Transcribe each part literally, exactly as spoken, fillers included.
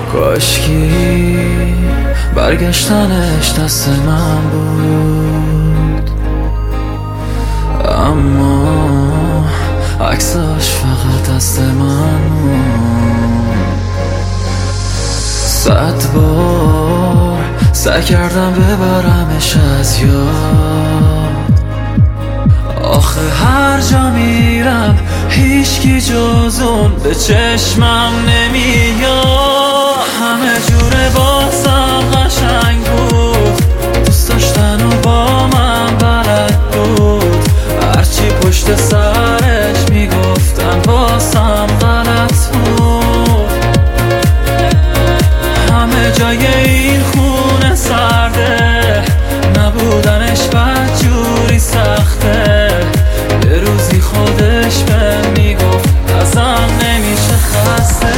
کاشکی برگشتنش دست من بود، اما عکساش فقط دست من بود. صد بار سعی کردم ببرمش از یاد، آخه هر جا میرم هیچکی جز اون به چشمم نمیاد. همه جوره بازم قشنگ بود، دوست داشتن و با من بلد بود، هرچی پشت سرش میگفتن بازم غلط بود. همه جای این خونه سرده، نبودنش بدجوری سخته، یه روزی خودش به میگفت ازم نمیشه خسته.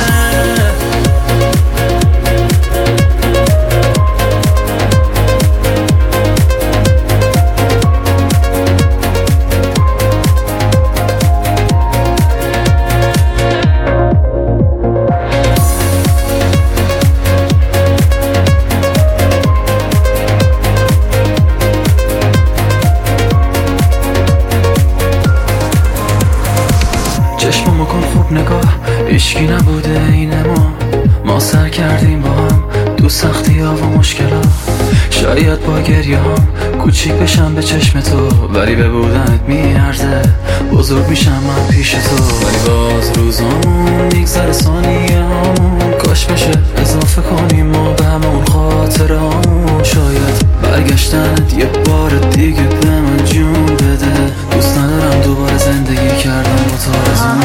چشممو کن خوب نگاه، هیچکی نبوده این ما، ما سر کردیم با هم دو سختی ها و مشکلات. شاید با گریه هم کوچیک بشم به چشم تو، ولی به بودنت میارزه بزرگ میشم من پیش تو. ولی باز روزامون میگذره ثانیه همون، کاش بشه اضافه کنیم ما به همون خاطره همون. شاید برگشتنت یه بار دیگه به من جون بده، دوست ندارم دوباره زندگی کردم با تارزون.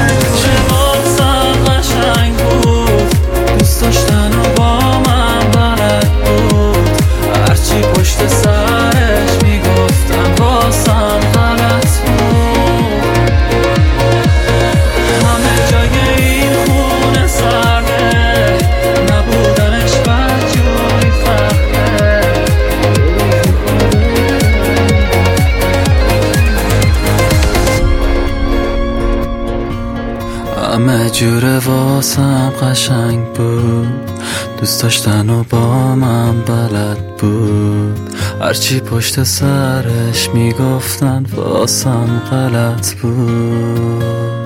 قشنگ بود، دوست داشتن و با من بلد بود، هرچی پشت سرش میگفتم بازم غلط بود. همه جای این خونه سرده، نبودنش بدجوری سخته. همه جوره واسم قشنگ بود، دوست داشتن و با من بلد بود، هرچی پشت سرش میگفتن واسم غلط بود.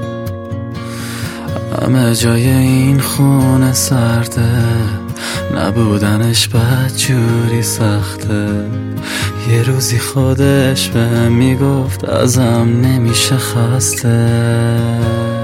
همه جای این خونه سرده، نبودنش بدجوری سخته، یه روزی خودش به میگفت ازم نمیشه خسته.